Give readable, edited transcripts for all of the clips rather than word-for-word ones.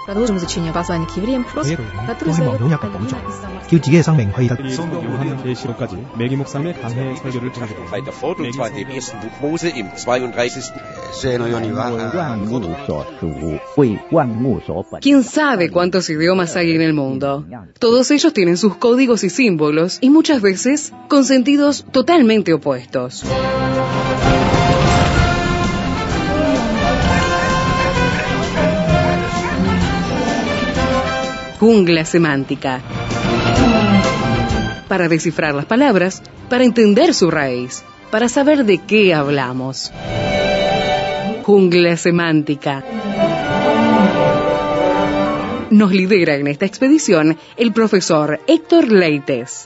Продолжим изучение послания к евреям, который 성도 요한 계시록까지 매기 목사님의 강해 설교를 들으시고 weiter fort, und zwar in dem ersten Buch Mose im 32. ¿Quién sabe cuántos idiomas hay en el mundo? Todos ellos tienen sus códigos y símbolos, y muchas veces con sentidos totalmente opuestos. Jungla semántica. Para descifrar las palabras, para entender su raíz, para saber de qué hablamos. Jungla semántica. Nos lidera en esta expedición el profesor Héctor Leites.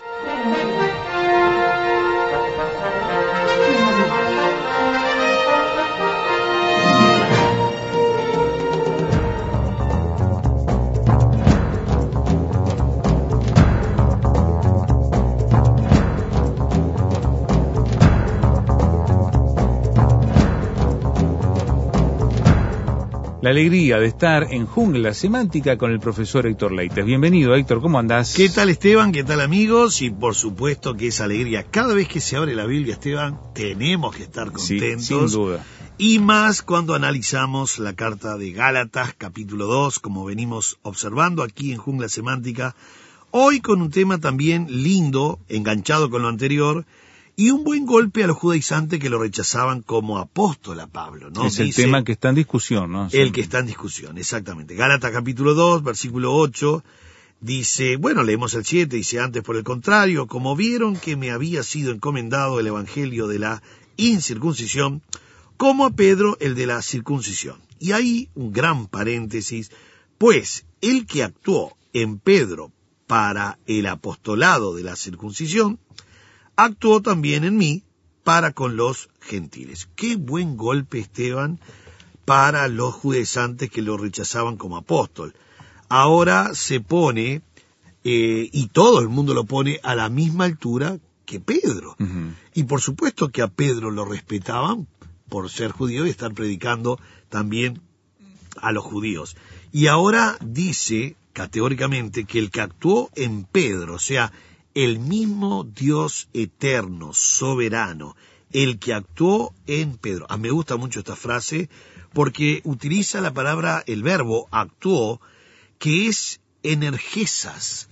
La alegría de estar en Jungla Semántica con el profesor Héctor Leites. Bienvenido, Héctor, ¿cómo andás? ¿Qué tal, Esteban? ¿Qué tal, amigos? Y por supuesto que es alegría. Cada vez que se abre la Biblia, Esteban, tenemos que estar contentos. Sí, sin duda. Y más cuando analizamos la carta de Gálatas, capítulo 2, como venimos observando aquí en Jungla Semántica. Hoy con un tema también lindo, enganchado con lo anterior, y un buen golpe a los judaizantes que lo rechazaban como apóstol a Pablo, ¿no? Es el tema que está en discusión, ¿no? El que está en discusión, exactamente. Gálatas capítulo 2, versículo 8, dice, bueno, leemos el 7, dice, antes por el contrario, como vieron que me había sido encomendado el evangelio de la incircuncisión, como a Pedro el de la circuncisión. Y ahí un gran paréntesis, pues el que actuó en Pedro para el apostolado de la circuncisión, actuó también en mí para con los gentiles. Qué buen golpe, Esteban, para los judaizantes que lo rechazaban como apóstol. Ahora se pone, y todo el mundo lo pone a la misma altura que Pedro. Uh-huh. Y por supuesto que a Pedro lo respetaban por ser judío y estar predicando también a los judíos. Y ahora dice categóricamente que el que actuó en Pedro, o sea, el mismo Dios eterno, soberano, el que actuó en Pedro. Me gusta mucho esta frase porque utiliza la palabra, el verbo actuó, que es energesas.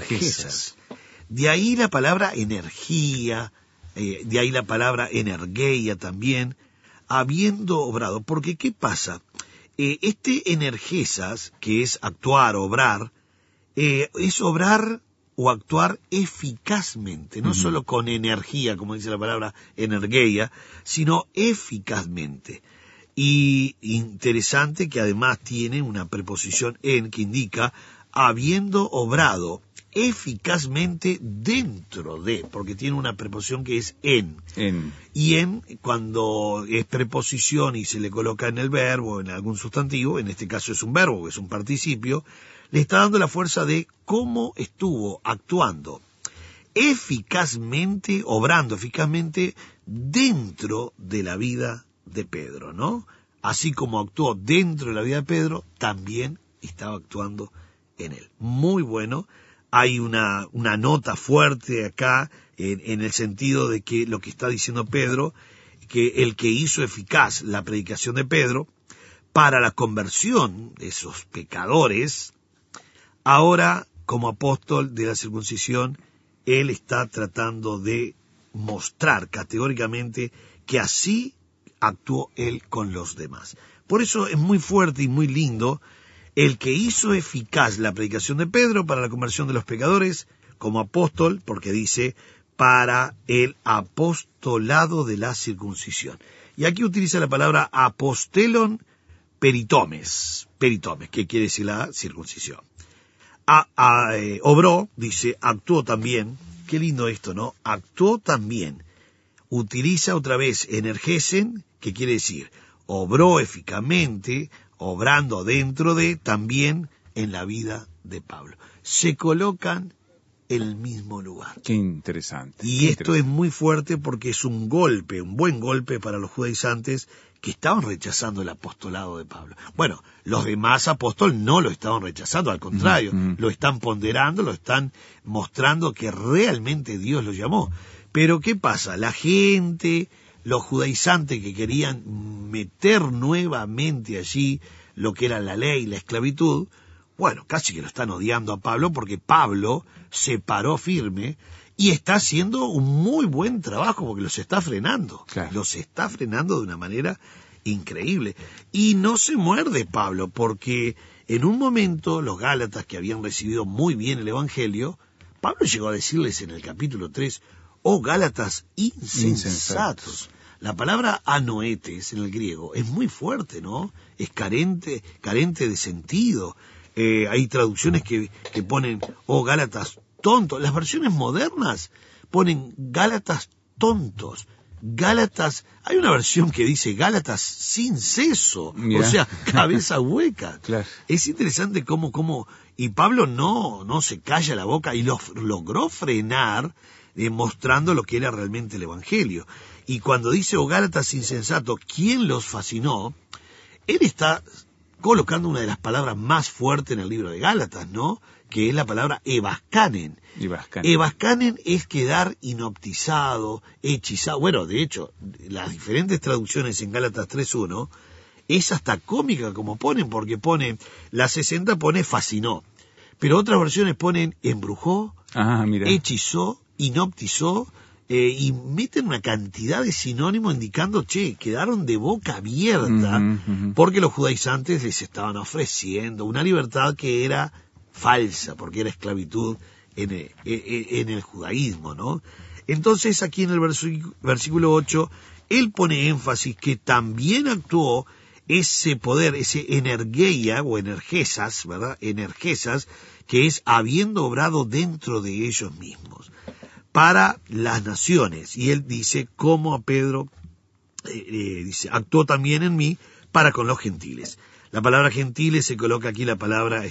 De ahí la palabra energía, de ahí la palabra energeia también, habiendo obrado. Porque, ¿qué pasa? Este energesas, que es actuar, obrar, es obrar o actuar eficazmente, no solo con energía, como dice la palabra energeia, sino eficazmente. Y interesante que además tiene una preposición en que indica habiendo obrado eficazmente dentro de, porque tiene una preposición que es en. Y en, cuando es preposición y se le coloca en el verbo, en algún sustantivo, en este caso es un verbo, que es un participio, le está dando la fuerza de cómo estuvo actuando eficazmente, obrando eficazmente dentro de la vida de Pedro, ¿no? Así como actuó dentro de la vida de Pedro, también estaba actuando en él. Muy bueno. Hay una nota fuerte acá en el sentido de que lo que está diciendo Pedro, que el que hizo eficaz la predicación de Pedro para la conversión de esos pecadores, ahora, como apóstol de la circuncisión, él está tratando de mostrar categóricamente que así actuó él con los demás. Por eso es muy fuerte y muy lindo el que hizo eficaz la predicación de Pedro para la conversión de los pecadores como apóstol, porque dice, para el apostolado de la circuncisión. Y aquí utiliza la palabra apostelon peritomes, que quiere decir la circuncisión. Obró, dice, actuó también, qué lindo esto, ¿no? Actuó también, utiliza otra vez energesen, que quiere decir, obró eficazmente, obrando dentro de, también en la vida de Pablo. Se colocan en el mismo lugar. Qué interesante. Y esto es muy fuerte porque es un golpe, un buen golpe para los judaizantes que estaban rechazando el apostolado de Pablo. Bueno, los demás apóstoles no lo estaban rechazando, al contrario, lo están ponderando, lo están mostrando que realmente Dios lo llamó. Pero ¿qué pasa? La gente, los judaizantes que querían meter nuevamente allí lo que era la ley, la esclavitud, bueno, casi que lo están odiando a Pablo porque Pablo se paró firme y está haciendo un muy buen trabajo porque los está frenando. Claro. Los está frenando de una manera increíble. Y no se muerde Pablo porque en un momento los gálatas que habían recibido muy bien el Evangelio, Pablo llegó a decirles en el capítulo 3, oh Gálatas insensatos. La palabra anoetes en el griego es muy fuerte, ¿no? Es carente de sentido. Hay traducciones que ponen, oh Gálatas tontos. Las versiones modernas ponen Gálatas tontos. Gálatas, hay una versión que dice Gálatas sin seso, o sea, cabeza hueca. Claro. Es interesante cómo, y Pablo no se calla la boca y logró frenar, mostrando lo que era realmente el Evangelio. Y cuando dice, oh Gálatas insensato, ¿quién los fascinó? Él está colocando una de las palabras más fuertes en el libro de Gálatas, ¿no? Que es la palabra evaskanen. Evaskanen es quedar hipnotizado, hechizado. Bueno, de hecho, las diferentes traducciones en Gálatas 3.1 es hasta cómica como ponen, porque la 60 pone fascinó, pero otras versiones ponen embrujó, hechizó, hipnotizó, y meten una cantidad de sinónimos indicando, quedaron de boca abierta, porque los judaizantes les estaban ofreciendo una libertad que era falsa, porque era esclavitud en el judaísmo, ¿no? Entonces aquí en el versículo 8, él pone énfasis que también actuó ese poder, ese energeia o energesas, ¿verdad? Energesas, que es habiendo obrado dentro de ellos mismos, para las naciones. Y él dice, como a Pedro, dice, actuó también en mí para con los gentiles. La palabra gentiles se coloca aquí la palabra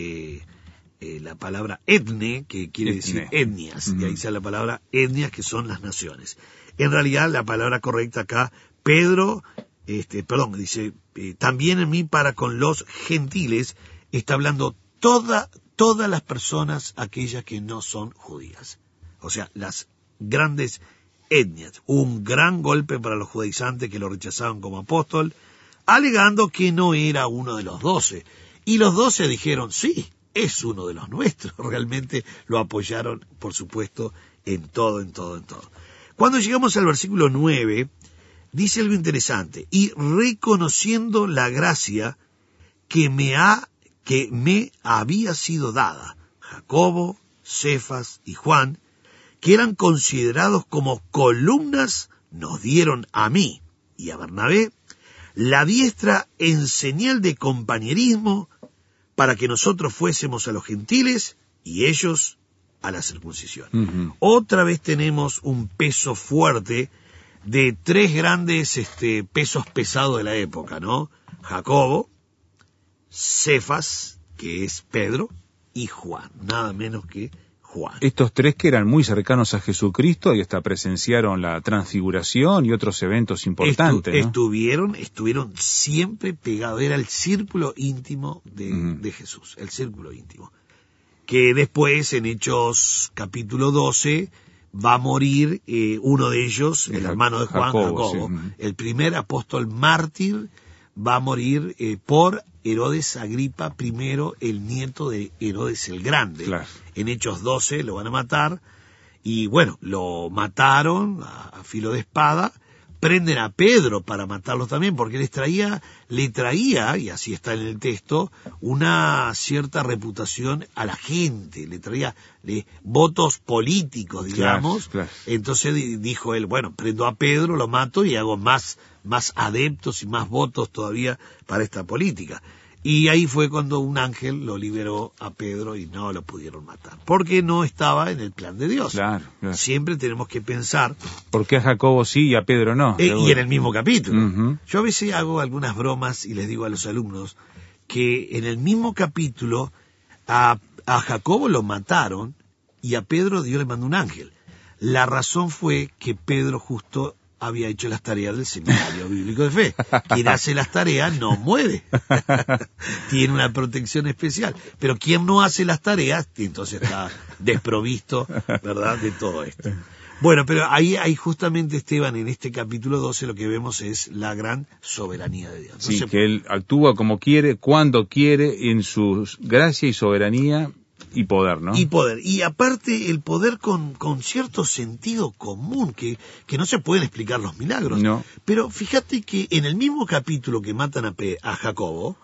etne, que quiere decir etnias, y ahí sale la palabra etnias, que son las naciones. En realidad, la palabra correcta acá, dice, también en mí para con los gentiles, está hablando todas las personas, aquellas que no son judías. O sea, las grandes etnias. Un gran golpe para los judaizantes que lo rechazaban como apóstol, alegando que no era uno de los 12. Y los 12 dijeron, sí, es uno de los nuestros. Realmente lo apoyaron, por supuesto, en todo. Cuando llegamos al versículo 9, dice algo interesante. Y reconociendo la gracia que me había sido dada, Jacobo, Cefas y Juan, que eran considerados como columnas, nos dieron a mí y a Bernabé la diestra en señal de compañerismo para que nosotros fuésemos a los gentiles y ellos a la circuncisión. Otra vez tenemos un peso fuerte de tres grandes pesos pesados de la época, ¿no? Jacobo, Cefas, que es Pedro, y Juan, nada menos que Juan. Estos tres que eran muy cercanos a Jesucristo y hasta presenciaron la transfiguración y otros eventos importantes, ¿no? Estuvieron siempre pegados, era el círculo íntimo de Jesús, el círculo íntimo. Que después, en Hechos capítulo 12, va a morir uno de ellos, el hermano de Juan, Jacobo. Sí. El primer apóstol mártir va a morir por Herodes Agripa I, el nieto de Herodes el Grande. Claro. En Hechos 12 lo van a matar, y bueno, lo mataron a filo de espada. Prenden a Pedro para matarlo también, porque le traía, y así está en el texto, una cierta reputación a la gente, le traía votos políticos, digamos. Claro. Entonces dijo él, bueno, prendo a Pedro, lo mato y hago más adeptos y más votos todavía para esta política. Y ahí fue cuando un ángel lo liberó a Pedro y no lo pudieron matar, porque no estaba en el plan de Dios. Claro. Siempre tenemos que pensar... ¿Por qué a Jacobo sí y a Pedro no? Y en el mismo capítulo. Yo a veces hago algunas bromas y les digo a los alumnos que en el mismo capítulo a Jacobo lo mataron y a Pedro Dios le mandó un ángel. La razón fue que Pedro justo había hecho las tareas del seminario bíblico de fe. Quien hace las tareas no muere. Tiene una protección especial. Pero quien no hace las tareas, entonces está desprovisto, ¿verdad?, de todo esto. Bueno, pero ahí justamente, Esteban, en este capítulo 12 lo que vemos es la gran soberanía de Dios. Sí, que Él actúa como quiere, cuando quiere, en su gracia y soberanía y poder, ¿no? Y poder. Y aparte el poder con cierto sentido común, que no se pueden explicar los milagros. No. Pero fíjate que en el mismo capítulo que matan a Jacobo,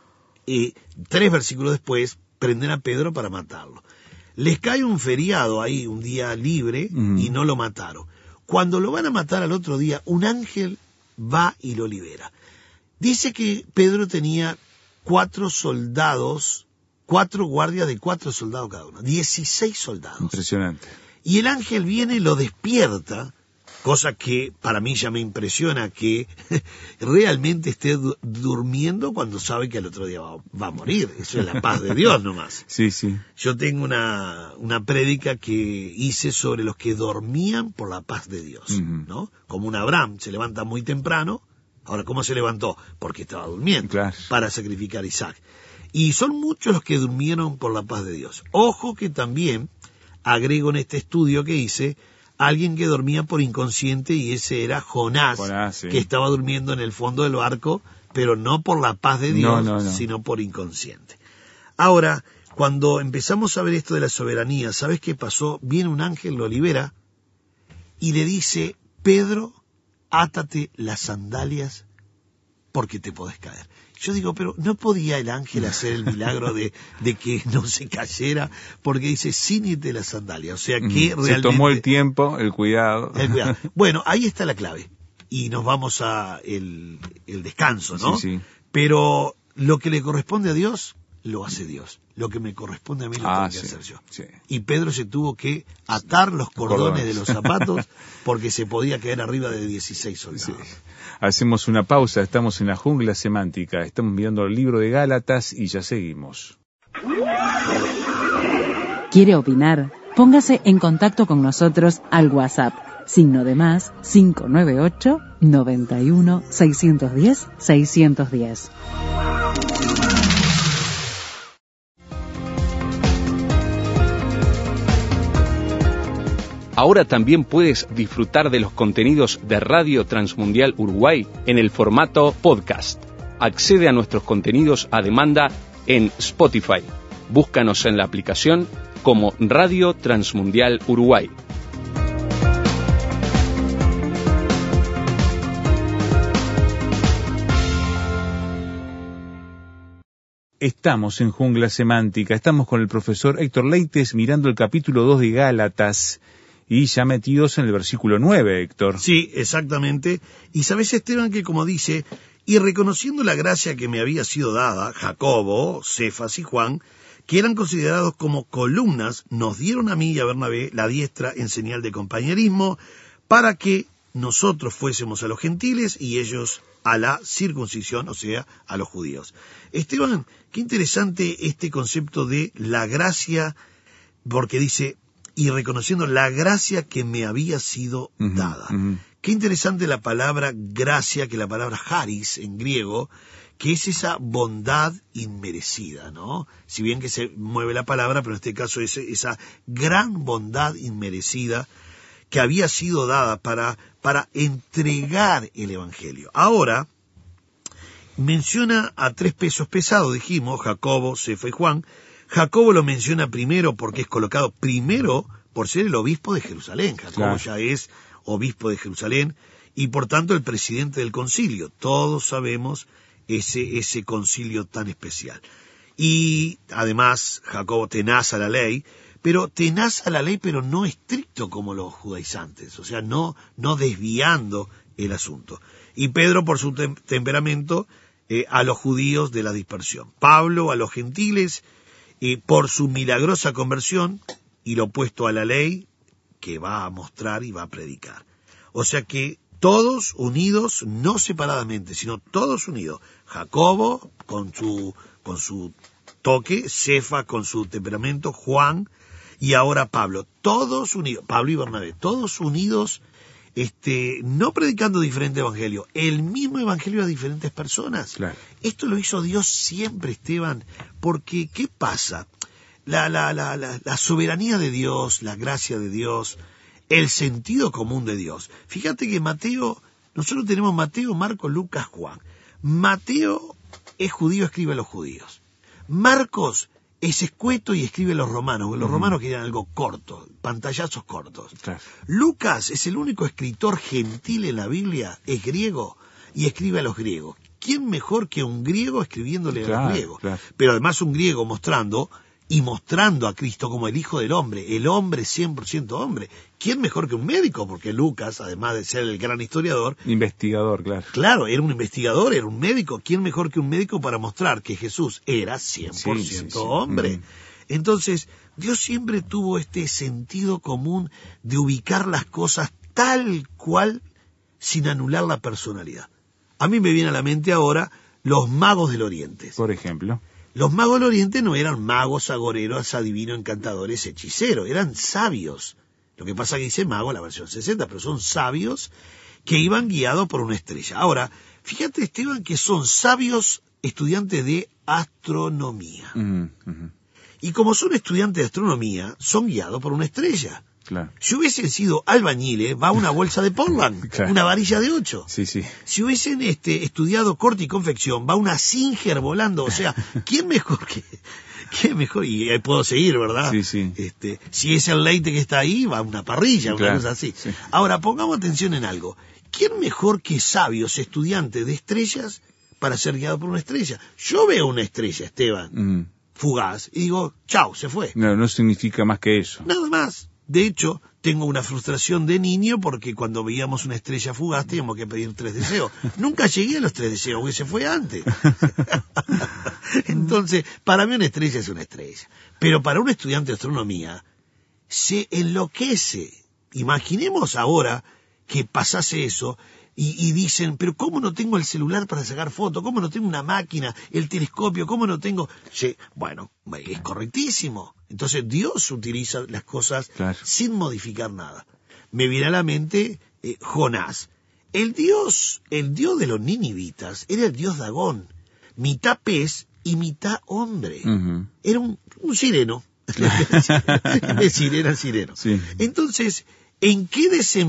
3 versículos después, prenden a Pedro para matarlo. Les cae un feriado ahí, un día libre, y no lo mataron. Cuando lo van a matar al otro día, un ángel va y lo libera. Dice que Pedro tenía 4 soldados, 4 guardias de 4 soldados cada uno, 16 soldados. Impresionante. Y el ángel viene y lo despierta, cosa que para mí ya me impresiona, que realmente esté durmiendo cuando sabe que al otro día va a morir. Eso es la paz de Dios nomás. Sí, sí. Yo tengo una prédica que hice sobre los que dormían por la paz de Dios, ¿no? Como un Abraham, se levanta muy temprano. Ahora, ¿cómo se levantó? Porque estaba durmiendo, claro, para sacrificar a Isaac. Y son muchos los que durmieron por la paz de Dios. Ojo que también agrego en este estudio que hice alguien que dormía por inconsciente, y ese era Jonás, sí, que estaba durmiendo en el fondo del barco, pero no por la paz de Dios, sino por inconsciente. Ahora, cuando empezamos a ver esto de la soberanía, ¿sabes qué pasó? Viene un ángel, lo libera, y le dice: Pedro, átate las sandalias porque te podés caer. Yo digo, pero ¿no podía el ángel hacer el milagro de que no se cayera? Porque dice, cíñete las sandalias. O sea que realmente... Se tomó el tiempo, el cuidado. Bueno, ahí está la clave. Y nos vamos a el descanso, ¿no? Sí, sí. Pero lo que le corresponde a Dios, lo hace Dios. Lo que me corresponde a mí, lo tengo que hacer yo. Sí. Y Pedro se tuvo que atar los cordones de los zapatos porque se podía caer arriba de 16 soldados. Sí. Hacemos una pausa, estamos en la jungla semántica, estamos mirando el libro de Gálatas y ya seguimos. ¿Quiere opinar? Póngase en contacto con nosotros al WhatsApp, +, 598 91 610 610. Ahora también puedes disfrutar de los contenidos de Radio Transmundial Uruguay en el formato podcast. Accede a nuestros contenidos a demanda en Spotify. Búscanos en la aplicación como Radio Transmundial Uruguay. Estamos en Jungla Semántica, estamos con el profesor Héctor Leites mirando el capítulo 2 de Gálatas. Y ya metidos en el versículo 9, Héctor. Sí, exactamente. Y sabes, Esteban, que como dice, y reconociendo la gracia que me había sido dada, Jacobo, Cefas y Juan, que eran considerados como columnas, nos dieron a mí y a Bernabé la diestra en señal de compañerismo, para que nosotros fuésemos a los gentiles y ellos a la circuncisión, o sea, a los judíos. Esteban, qué interesante este concepto de la gracia, porque dice... y reconociendo la gracia que me había sido dada. Qué interesante la palabra gracia, que la palabra charis en griego, que es esa bondad inmerecida, ¿no? Si bien que se mueve la palabra, pero en este caso es esa gran bondad inmerecida que había sido dada para entregar el Evangelio. Ahora, menciona a 3 pesos pesados, dijimos, Jacobo, Cefa y Juan. Jacobo lo menciona primero porque es colocado primero por ser el obispo de Jerusalén. Jacobo ya es obispo de Jerusalén y por tanto el presidente del concilio. Todos sabemos ese concilio tan especial. Y además Jacobo tenaz a la ley, pero no estricto como los judaizantes, o sea, no desviando el asunto. Y Pedro por su temperamento a los judíos de la dispersión. Pablo a los gentiles, por su milagrosa conversión y lo opuesto a la ley que va a mostrar y va a predicar. O sea que todos unidos, no separadamente, sino todos unidos. Jacobo con su toque, Cefa con su temperamento, Juan, y ahora Pablo, todos unidos, Pablo y Bernabé, todos unidos, no predicando diferente evangelio, el mismo evangelio a diferentes personas. Claro. Esto lo hizo Dios siempre, Esteban, porque ¿qué pasa? La soberanía de Dios, la gracia de Dios, el sentido común de Dios. Fíjate que Mateo, nosotros tenemos Mateo, Marcos, Lucas, Juan. Mateo es judío, escribe a los judíos. Marcos es escueto y escribe a los romanos, porque los romanos querían algo corto, pantallazos cortos. Claro. Lucas es el único escritor gentil en la Biblia, es griego y escribe a los griegos. ¿Quién mejor que un griego escribiéndole a los griegos? Claro. Pero además un griego mostrando a Cristo como el Hijo del Hombre, el hombre 100% hombre. ¿Quién mejor que un médico? Porque Lucas, además de ser el gran historiador... Investigador, claro. Claro, era un investigador, era un médico. ¿Quién mejor que un médico para mostrar que Jesús era 100% hombre? Entonces, Dios siempre tuvo este sentido común de ubicar las cosas tal cual sin anular la personalidad. A mí me viene a la mente ahora los magos del Oriente. Por ejemplo... Los magos del Oriente no eran magos, agoreros, adivinos, encantadores, hechiceros, eran sabios. Lo que pasa es que dice mago la versión 60, pero son sabios que iban guiados por una estrella. Ahora, fíjate, Esteban, que son sabios estudiantes de astronomía. Y como son estudiantes de astronomía, son guiados por una estrella. Claro. Si hubiesen sido albañiles, va una bolsa de Portland, claro. Una varilla de 8. Sí, sí. Si hubiesen estudiado corte y confección, va una Singer volando. O sea, ¿quién mejor? Y ahí puedo seguir, ¿verdad? Sí, sí. Si es el leite que está ahí, va una parrilla, claro, una cosa así. Sí. Ahora, pongamos atención en algo. ¿Quién mejor que sabios estudiantes de estrellas para ser guiado por una estrella? Yo veo una estrella, Esteban, fugaz, y digo, chau, se fue. No significa más que eso. Nada más. De hecho, tengo una frustración de niño porque cuando veíamos una estrella fugaz teníamos que pedir 3 deseos. Nunca llegué a los 3 deseos, porque se fue antes. Entonces, para mí una estrella es una estrella. Pero para un estudiante de astronomía, se enloquece. Imaginemos ahora que pasase eso y dicen, pero ¿cómo no tengo el celular para sacar fotos? ¿Cómo no tengo una máquina, el telescopio? ¿Cómo no tengo...? Sí, bueno, es correctísimo. Entonces Dios utiliza las cosas claro. Sin modificar nada. Me viene a la mente Jonás. El dios de los ninivitas era el dios Dagón, mitad pez y mitad hombre. Era un sireno. Era sireno. Sí. Entonces, ¿en qué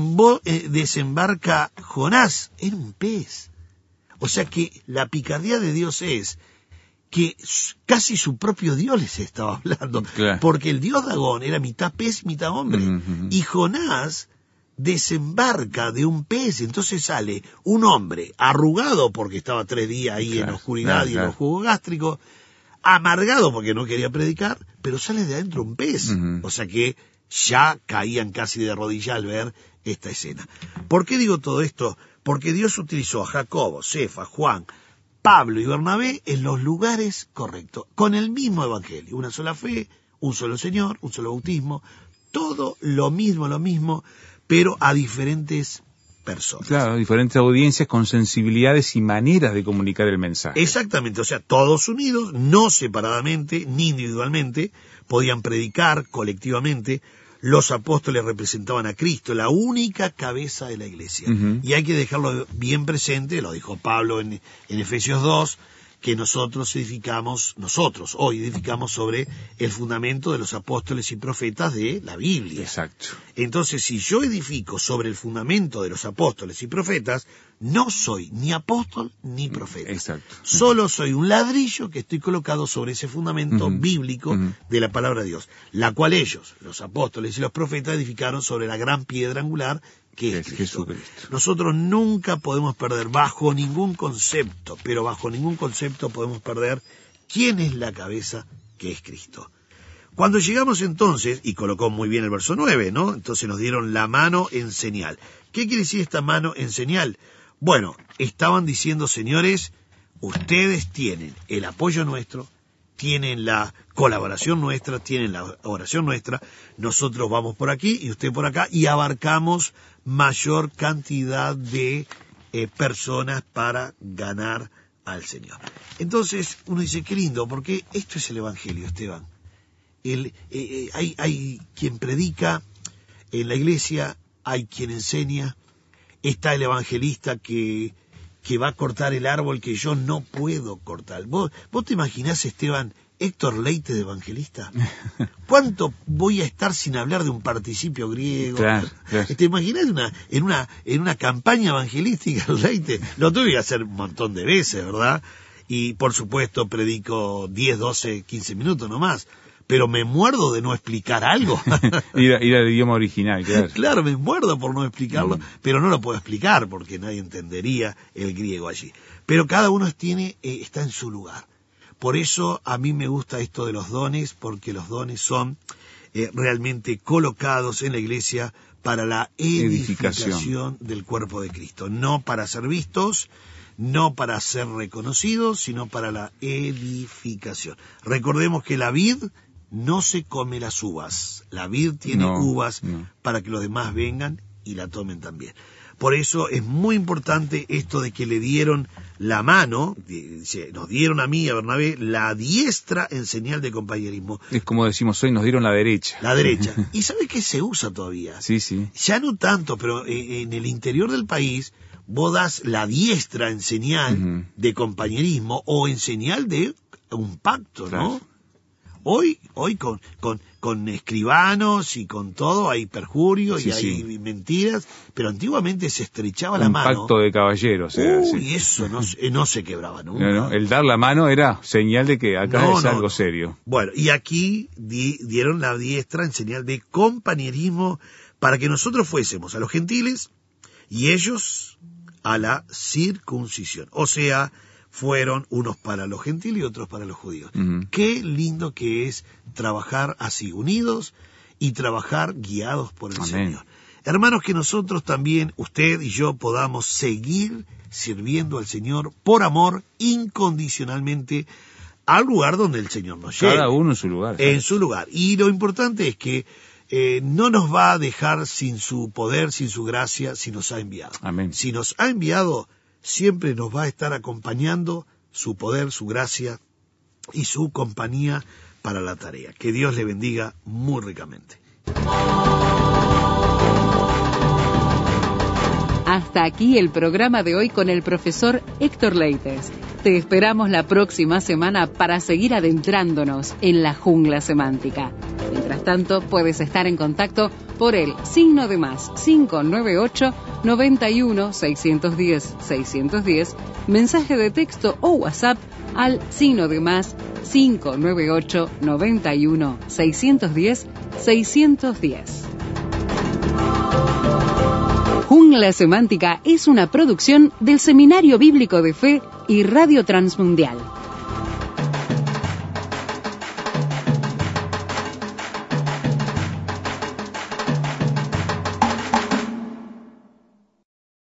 desembarca Jonás? En un pez. O sea que la picardía de Dios es que casi su propio Dios les estaba hablando, claro. Porque el dios Dagón era mitad pez, mitad hombre, y Jonás desembarca de un pez, entonces sale un hombre arrugado porque estaba 3 días ahí claro, en la oscuridad y en los jugos gástricos, amargado porque no quería predicar, pero sale de adentro un pez, o sea que ya caían casi de rodillas al ver esta escena. ¿Por qué digo todo esto? Porque Dios utilizó a Jacobo, Cefa, Juan, Pablo y Bernabé en los lugares correctos, con el mismo evangelio, una sola fe, un solo Señor, un solo bautismo, todo lo mismo, pero a diferentes personas. Claro, diferentes audiencias con sensibilidades y maneras de comunicar el mensaje. Exactamente, o sea, todos unidos, no separadamente ni individualmente, podían predicar colectivamente. Los apóstoles representaban a Cristo, la única cabeza de la iglesia. Y hay que dejarlo bien presente, lo dijo Pablo en Efesios 2, que nosotros hoy edificamos sobre el fundamento de los apóstoles y profetas de la Biblia. Exacto. Entonces, si yo edifico sobre el fundamento de los apóstoles y profetas, no soy ni apóstol ni profeta. Exacto. Solo soy un ladrillo que estoy colocado sobre ese fundamento bíblico de la palabra de Dios, la cual ellos, los apóstoles y los profetas, edificaron sobre la gran piedra angular que es Cristo. Jesucristo. Nosotros nunca podemos perder bajo ningún concepto, pero bajo ningún concepto podemos perder quién es la cabeza, que es Cristo. Cuando llegamos entonces, y colocó muy bien el verso 9, ¿no? Entonces nos dieron la mano en señal. ¿Qué quiere decir esta mano en señal? Bueno, estaban diciendo, señores, ustedes tienen el apoyo nuestro, tienen la colaboración nuestra, tienen la oración nuestra, nosotros vamos por aquí y usted por acá, y abarcamos mayor cantidad de personas para ganar al Señor. Entonces uno dice, qué lindo, porque esto es el Evangelio, Esteban. hay quien predica en la iglesia, hay quien enseña, está el evangelista que va a cortar el árbol que yo no puedo cortar. ¿Vos te imaginás, Esteban, Héctor Leite de evangelista? ¿Cuánto voy a estar sin hablar de un participio griego? Claro. ¿Te imaginas en una campaña evangelística, Leite? Lo tuve que hacer un montón de veces, ¿verdad? Y por supuesto predico 10, 12, 15 minutos nomás, pero me muerdo de no explicar algo. ir al idioma original, claro. Claro, me muerdo por no explicarlo, pero no lo puedo explicar porque nadie entendería el griego allí. Pero cada uno está en su lugar. Por eso a mí me gusta esto de los dones, porque los dones son realmente colocados en la iglesia para la edificación del cuerpo de Cristo, no para ser vistos, no para ser reconocidos, sino para la edificación. Recordemos que la vid no se come las uvas, la vid tiene uvas para que los demás vengan y la tomen también. Por eso es muy importante esto de que le dieron la mano, nos dieron a mí y a Bernabé la diestra en señal de compañerismo. Es como decimos hoy, nos dieron la derecha. La derecha. ¿Y sabe qué se usa todavía? Sí. Ya no tanto, pero en el interior del país vos das la diestra en señal de compañerismo o en señal de un pacto, ¿no? Claro. Hoy con escribanos y con todo hay perjurio y hay mentiras, pero antiguamente se estrechaba la mano. Un pacto de caballeros. Y eso no se quebraba nunca. No, el dar la mano era señal de que acá es algo serio. Bueno, y aquí dieron la diestra en señal de compañerismo para que nosotros fuésemos a los gentiles y ellos a la circuncisión. O sea, fueron unos para los gentiles y otros para los judíos. Qué lindo que es trabajar así, unidos y trabajar guiados por el Señor. Hermanos, que nosotros también, usted y yo, podamos seguir sirviendo al Señor por amor incondicionalmente al lugar donde el Señor nos lleve. Cada uno en su lugar. En su lugar. Y lo importante es que no nos va a dejar sin su poder, sin su gracia, si nos ha enviado. Amén. Si nos ha enviado, siempre nos va a estar acompañando su poder, su gracia y su compañía para la tarea. Que Dios le bendiga muy ricamente. Hasta aquí el programa de hoy con el profesor Héctor Leites. Te esperamos la próxima semana para seguir adentrándonos en la jungla semántica. Mientras tanto, puedes estar en contacto por el signo de más 598 91 610 610, mensaje de texto o WhatsApp al signo de más 598 91 610 610. Jungla Semántica es una producción del Seminario Bíblico de Fe y Radio Transmundial.